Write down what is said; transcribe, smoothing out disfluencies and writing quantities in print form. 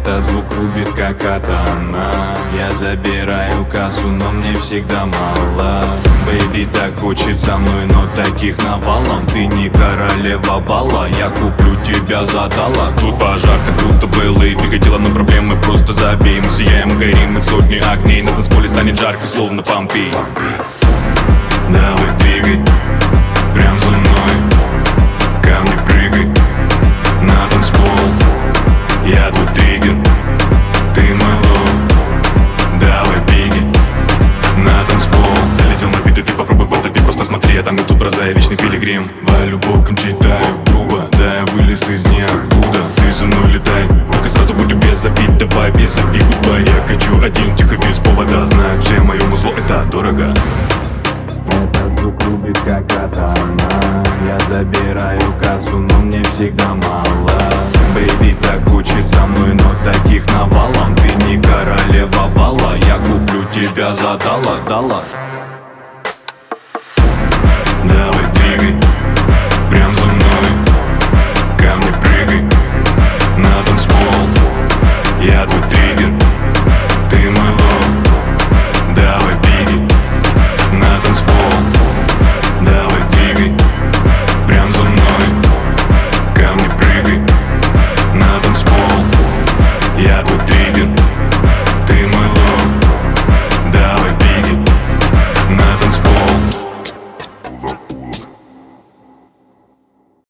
Этот звук рубит, как катана. Я забираю кассу, но мне всегда мало. Бэйби, так хочет со мной, но таких навалом. Ты не королева бала, я куплю тебя за доллар. Тут пожар, как будто в LA. Двигай тело, но проблемы просто забей. Мы сияем и горим, и в сотни огней. На танцполе станет жарко, словно Помпей. Давай двигай, прям за мной. Ко мне прыгай, на танцпол. Я тут триггер, ты мой лоу. Давай беги, на танцпол. Залетел на биты, ты попробуй потопить. Просто смотри, я там и тут браза, я вечный пилигрим. Валю боком, читаю грубо, да я вылез из ниоткуда. Ты за мной летай, только сразу будем без обид. Давай весь обид, гудбай. Я качу один, тихо, без повода. Знают все, моему зло это дорого. Этот звук рубит, как катана. Я забираю кассу, но мне всегда мало. Бэйби, так хочет со мной, но таких навалом. Ты не королева бала, я куплю тебя за доллар. Давай двигай, прям за мной. Ко мне прыгай, на танцпол. Я тут